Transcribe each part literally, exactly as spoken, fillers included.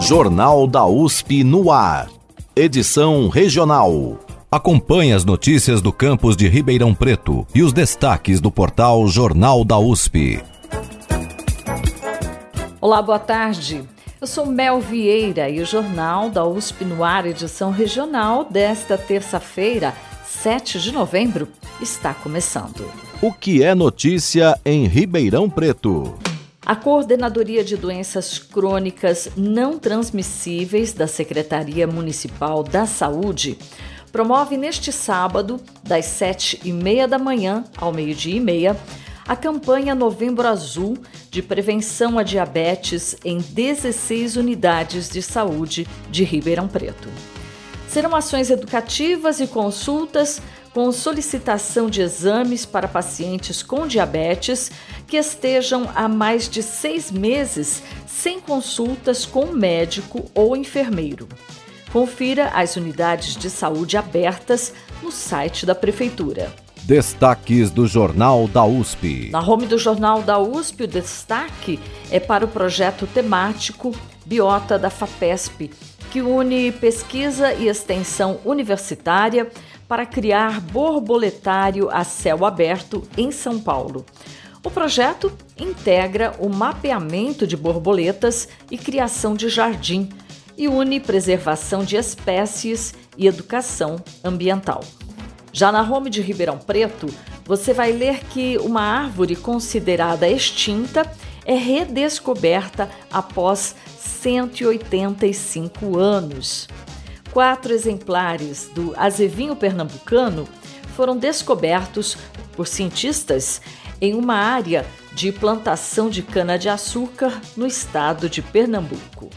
Jornal da U S P no ar. Edição regional. Acompanhe as notícias do campus de Ribeirão Preto e os destaques do portal Jornal da U S P. Olá, boa tarde. Eu sou Mel Vieira e o Jornal da U S P no ar, edição regional desta terça-feira, sete de novembro, está começando. O que é notícia em Ribeirão Preto? A Coordenadoria de Doenças Crônicas Não Transmissíveis da Secretaria Municipal da Saúde promove neste sábado, das sete e meia da manhã ao meio-dia e meia, a campanha Novembro Azul de prevenção a diabetes em dezesseis unidades de saúde de Ribeirão Preto. Serão ações educativas e consultas com solicitação de exames para pacientes com diabetes que estejam há mais de seis meses sem consultas com médico ou enfermeiro. Confira as unidades de saúde abertas no site da Prefeitura. Destaques do Jornal da U S P. Na home do Jornal da U S P, o destaque é para o projeto temático Biota da FAPESP, que une pesquisa e extensão universitária para criar borboletário a céu aberto em São Paulo. O projeto integra o mapeamento de borboletas e criação de jardim e une preservação de espécies e educação ambiental. Já na home de Ribeirão Preto, você vai ler que uma árvore considerada extinta é redescoberta após cento e oitenta e cinco anos. Quatro exemplares do azevinho pernambucano foram descobertos por cientistas em uma área de plantação de cana-de-açúcar no estado de Pernambuco.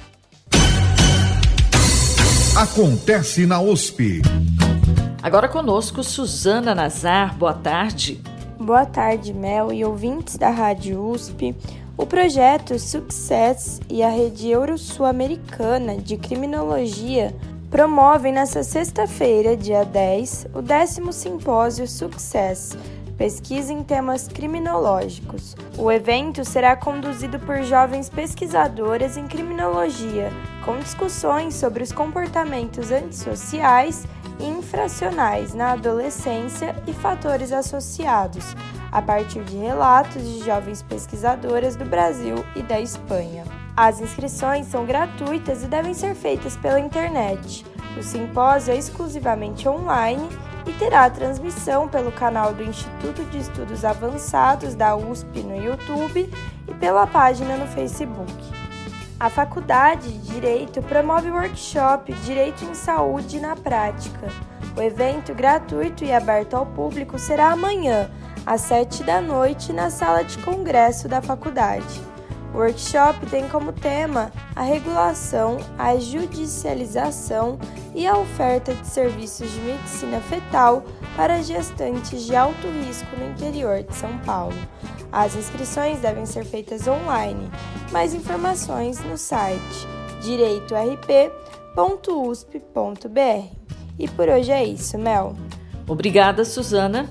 Acontece na U S P. Agora conosco, Suzana Nazar. Boa tarde. Boa tarde, Mel e ouvintes da Rádio U S P. O projeto Success e a Rede Euro-Sul-Americana de Criminologia promovem nesta sexta-feira, dia dez, o décimo Simpósio Success, Pesquisa em Temas Criminológicos. O evento será conduzido por jovens pesquisadoras em criminologia, com discussões sobre os comportamentos antissociais e infracionais na adolescência e fatores associados, a partir de relatos de jovens pesquisadoras do Brasil e da Espanha. As inscrições são gratuitas e devem ser feitas pela internet. O simpósio é exclusivamente online e terá transmissão pelo canal do Instituto de Estudos Avançados da U S P no YouTube e pela página no Facebook. A Faculdade de Direito promove o workshop Direito em Saúde na Prática. O evento, gratuito e aberto ao público, será amanhã, às sete da noite, na sala de congresso da faculdade. O workshop tem como tema a regulação, a judicialização e a oferta de serviços de medicina fetal para gestantes de alto risco no interior de São Paulo. As inscrições devem ser feitas online. Mais informações no site direito r p ponto u s p ponto b r. E por hoje é isso, Mel. Obrigada, Suzana.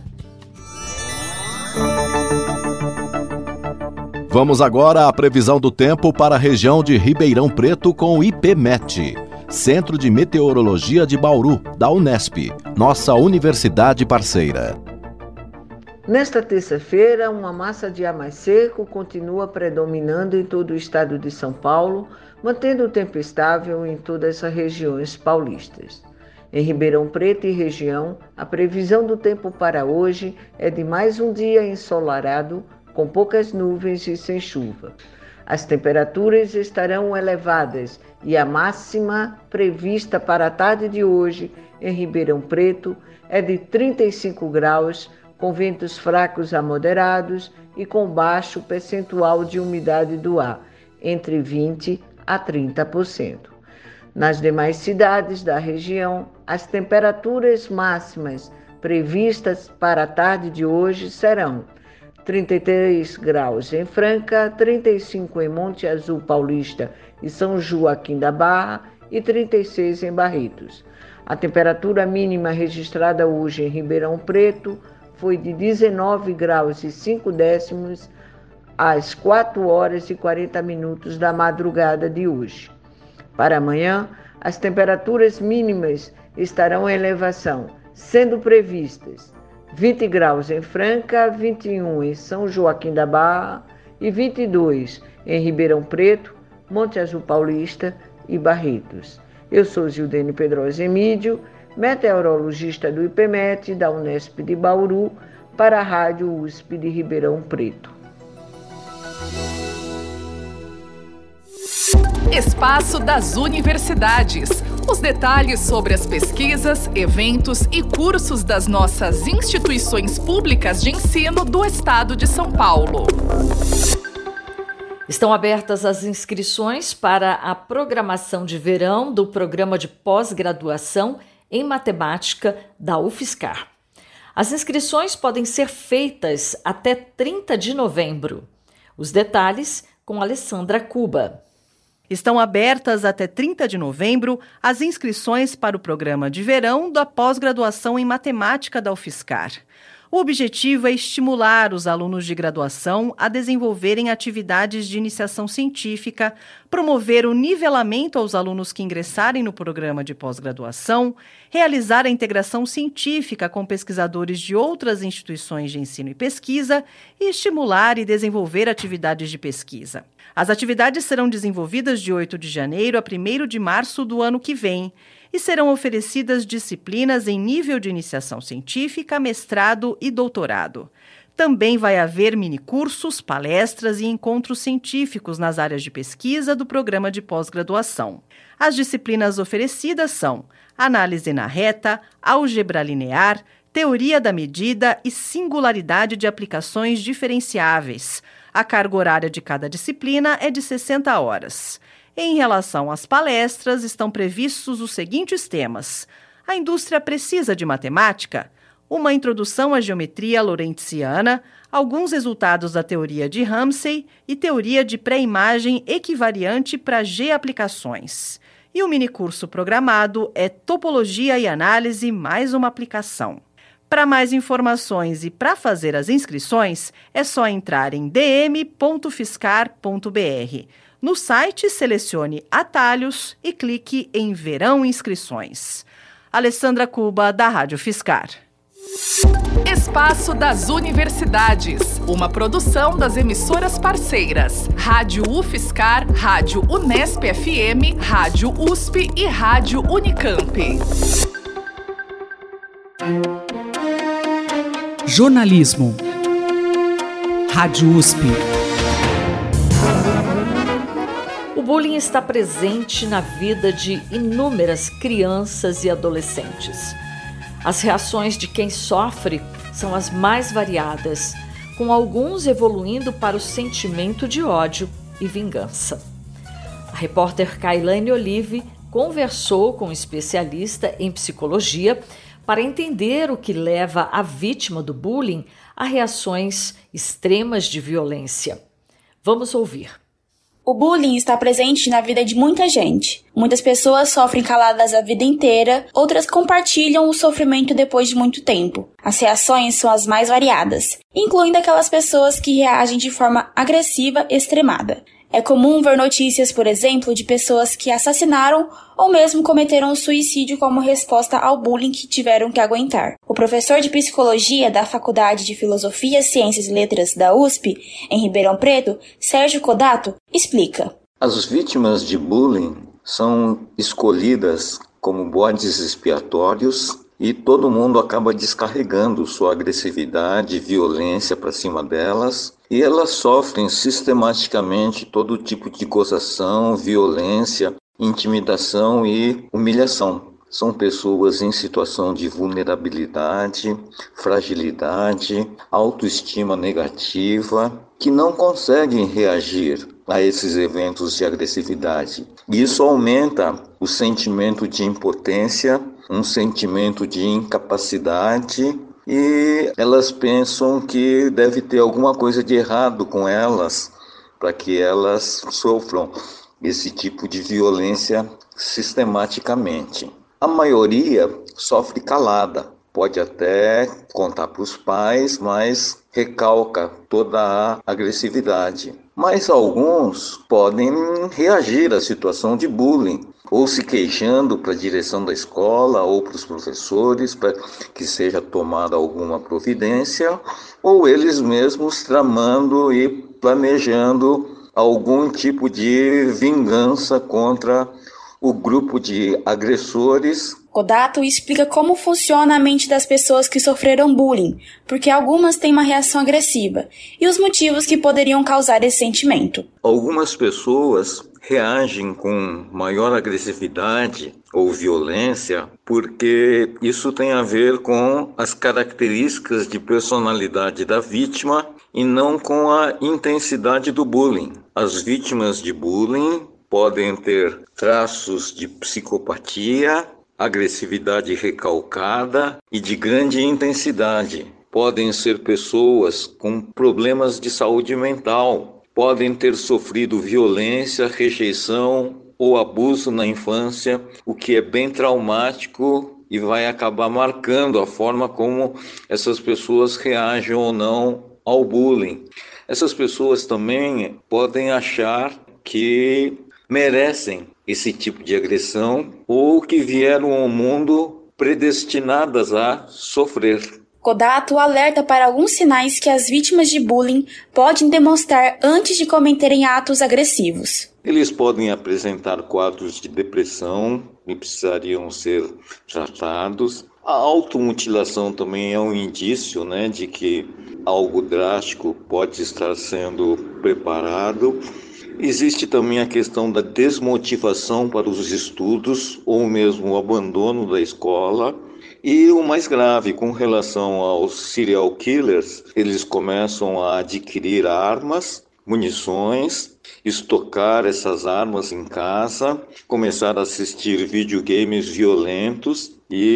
Vamos agora à previsão do tempo para a região de Ribeirão Preto com o IPMET, Centro de Meteorologia de Bauru, da Unesp, nossa universidade parceira. Nesta terça-feira, uma massa de ar mais seco continua predominando em todo o estado de São Paulo, mantendo o tempo estável em todas as regiões paulistas. Em Ribeirão Preto e região, a previsão do tempo para hoje é de mais um dia ensolarado, com poucas nuvens e sem chuva. As temperaturas estarão elevadas e a máxima prevista para a tarde de hoje em Ribeirão Preto é de trinta e cinco graus, com ventos fracos a moderados e com baixo percentual de umidade do ar, entre vinte por cento a trinta por cento. Nas demais cidades da região, as temperaturas máximas previstas para a tarde de hoje serão trinta e três graus em Franca, trinta e cinco em Monte Azul Paulista e São Joaquim da Barra e trinta e seis em Barretos. A temperatura mínima registrada hoje em Ribeirão Preto foi de dezenove graus e cinco décimos às quatro horas e quarenta minutos da madrugada de hoje. Para amanhã, as temperaturas mínimas estarão em elevação, sendo previstas vinte graus em Franca, vinte e um em São Joaquim da Barra e vinte e dois em Ribeirão Preto, Monte Azul Paulista e Barretos. Eu sou Gildene Pedrosa Emídio, meteorologista do IPMET da Unesp de Bauru, para a Rádio U S P de Ribeirão Preto. Espaço das Universidades. Os detalhes sobre as pesquisas, eventos e cursos das nossas instituições públicas de ensino do Estado de São Paulo. Estão abertas as inscrições para a programação de verão do Programa de Pós-Graduação em Matemática da UFSCar. As inscrições podem ser feitas até trinta de novembro. Os detalhes com Alessandra Cuba. Estão abertas até trinta de novembro as inscrições para o programa de verão da pós-graduação em matemática da UFSCar. O objetivo é estimular os alunos de graduação a desenvolverem atividades de iniciação científica, promover o nivelamento aos alunos que ingressarem no programa de pós-graduação, realizar a integração científica com pesquisadores de outras instituições de ensino e pesquisa e estimular e desenvolver atividades de pesquisa. As atividades serão desenvolvidas de oito de janeiro a primeiro de março do ano que vem e serão oferecidas disciplinas em nível de iniciação científica, mestrado e doutorado. Também vai haver minicursos, palestras e encontros científicos nas áreas de pesquisa do programa de pós-graduação. As disciplinas oferecidas são análise na reta, álgebra linear, teoria da medida e singularidade de aplicações diferenciáveis. A carga horária de cada disciplina é de sessenta horas. Em relação às palestras, estão previstos os seguintes temas: a indústria precisa de matemática, uma introdução à geometria lorentziana, alguns resultados da teoria de Ramsey e teoria de pré-imagem equivariante para G-aplicações. E o minicurso programado é Topologia e Análise mais uma aplicação. Para mais informações e para fazer as inscrições, é só entrar em d m ponto u f s c a r ponto b r. No site, selecione Atalhos e clique em Verão Inscrições. Alessandra Cuba, da Rádio UFSCar. Espaço das Universidades, uma produção das emissoras parceiras Rádio UFSCar, Rádio Unesp F M, Rádio U S P e Rádio Unicamp. Jornalismo. Rádio U S P. O bullying está presente na vida de inúmeras crianças e adolescentes. As reações de quem sofre são as mais variadas, com alguns evoluindo para o sentimento de ódio e vingança. A repórter Kailane Olive conversou com um especialista em psicologia para entender o que leva a vítima do bullying a reações extremas de violência. Vamos ouvir. O bullying está presente na vida de muita gente. Muitas pessoas sofrem caladas a vida inteira, outras compartilham o sofrimento depois de muito tempo. As reações são as mais variadas, incluindo aquelas pessoas que reagem de forma agressiva extremada. É comum ver notícias, por exemplo, de pessoas que assassinaram ou mesmo cometeram suicídio como resposta ao bullying que tiveram que aguentar. O professor de psicologia da Faculdade de Filosofia, Ciências e Letras da U S P, em Ribeirão Preto, Sérgio Codato, explica. As vítimas de bullying são escolhidas como bodes expiatórios e todo mundo acaba descarregando sua agressividade e violência para cima delas. E elas sofrem sistematicamente todo tipo de gozação, violência, intimidação e humilhação. São pessoas em situação de vulnerabilidade, fragilidade, autoestima negativa, que não conseguem reagir a esses eventos de agressividade. Isso aumenta o sentimento de impotência, um sentimento de incapacidade, e elas pensam que deve ter alguma coisa de errado com elas para que elas sofram esse tipo de violência sistematicamente. A maioria sofre calada, pode até contar para os pais, mas recalca toda a agressividade. Mas alguns podem reagir à situação de bullying, ou se queixando para a direção da escola ou para os professores para que seja tomada alguma providência, ou eles mesmos tramando e planejando algum tipo de vingança contra o grupo de agressores. Kodato explica como funciona a mente das pessoas que sofreram bullying, porque algumas têm uma reação agressiva, e os motivos que poderiam causar esse sentimento. Algumas pessoas reagem com maior agressividade ou violência porque isso tem a ver com as características de personalidade da vítima e não com a intensidade do bullying. As vítimas de bullying podem ter traços de psicopatia, agressividade recalcada e de grande intensidade. Podem ser pessoas com problemas de saúde mental, podem ter sofrido violência, rejeição ou abuso na infância, o que é bem traumático e vai acabar marcando a forma como essas pessoas reagem ou não ao bullying. Essas pessoas também podem achar que merecem esse tipo de agressão ou que vieram ao mundo predestinadas a sofrer. Kodato alerta para alguns sinais que as vítimas de bullying podem demonstrar antes de cometerem atos agressivos. Eles podem apresentar quadros de depressão e precisariam ser tratados. A automutilação também é um indício, né, de que algo drástico pode estar sendo preparado. Existe também a questão da desmotivação para os estudos ou mesmo o abandono da escola. E o mais grave, com relação aos serial killers, eles começam a adquirir armas, munições, estocar essas armas em casa, começar a assistir videogames violentos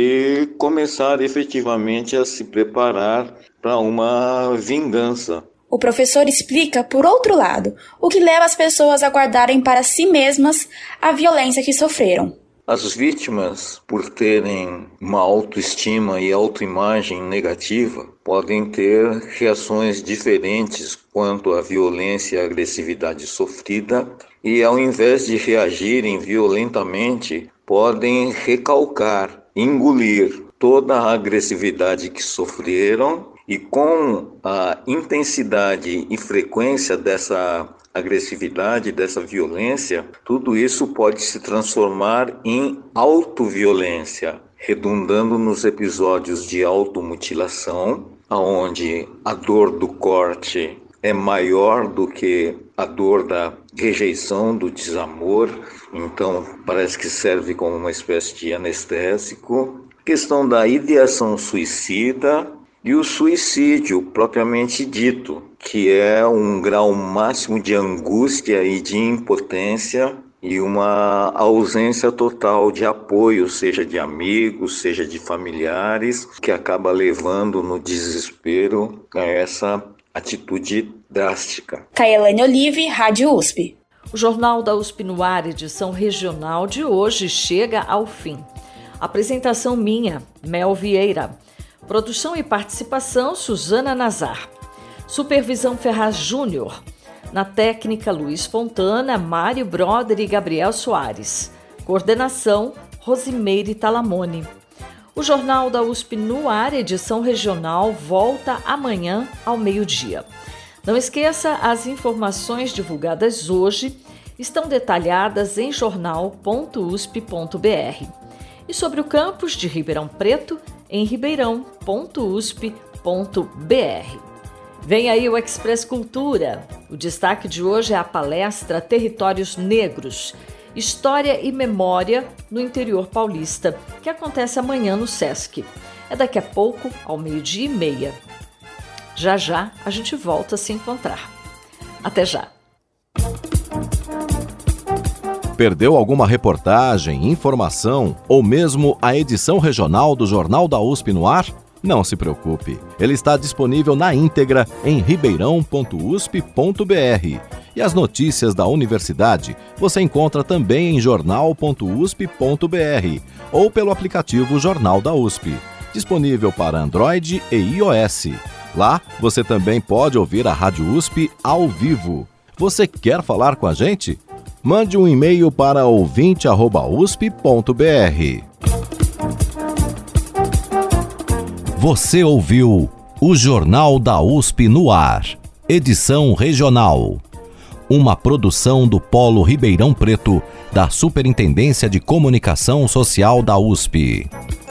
e começar efetivamente a se preparar para uma vingança. O professor explica, por outro lado, o que leva as pessoas a guardarem para si mesmas a violência que sofreram. As vítimas, por terem uma autoestima e autoimagem negativa, podem ter reações diferentes quanto à violência e agressividade sofrida e, ao invés de reagirem violentamente, podem recalcar, engolir toda a agressividade que sofreram. E com a intensidade e frequência dessa agressividade, dessa violência, tudo isso pode se transformar em autoviolência, redundando nos episódios de automutilação, onde a dor do corte é maior do que a dor da rejeição, do desamor, então parece que serve como uma espécie de anestésico. Questão da ideação suicida, e o suicídio propriamente dito, que é um grau máximo de angústia e de impotência e uma ausência total de apoio, seja de amigos, seja de familiares, que acaba levando no desespero a essa atitude drástica. Kaelane Olive, Rádio U S P. O Jornal da U S P no ar, edição regional de hoje, chega ao fim. Apresentação minha, Mel Vieira. Produção e participação, Suzana Nazar. Supervisão Ferraz Júnior. Na técnica, Luiz Fontana, Mário Broder e Gabriel Soares. Coordenação, Rosimeire Talamone. O Jornal da U S P no ar, edição regional, volta amanhã ao meio-dia. Não esqueça, as informações divulgadas hoje estão detalhadas em jornal ponto u s p ponto b r. E sobre o campus de Ribeirão Preto, em ribeirão ponto u s p ponto b r. Vem aí o Express Cultura. O destaque de hoje é a palestra Territórios Negros, História e Memória no Interior Paulista, que acontece amanhã no Sesc. É daqui a pouco, ao meio-dia e meia. Já já a gente volta a se encontrar. Até já! Perdeu alguma reportagem, informação ou mesmo a edição regional do Jornal da U S P no ar? Não se preocupe, ele está disponível na íntegra em ribeirão ponto u s p ponto b r. E as notícias da universidade você encontra também em jornal ponto u s p ponto b r ou pelo aplicativo Jornal da U S P, disponível para Android e iOS. Lá você também pode ouvir a Rádio U S P ao vivo. Você quer falar com a gente? Mande um e-mail para ouvinte arroba usp ponto br. Você ouviu o Jornal da U S P no ar, edição regional. Uma produção do Polo Ribeirão Preto, da Superintendência de Comunicação Social da U S P.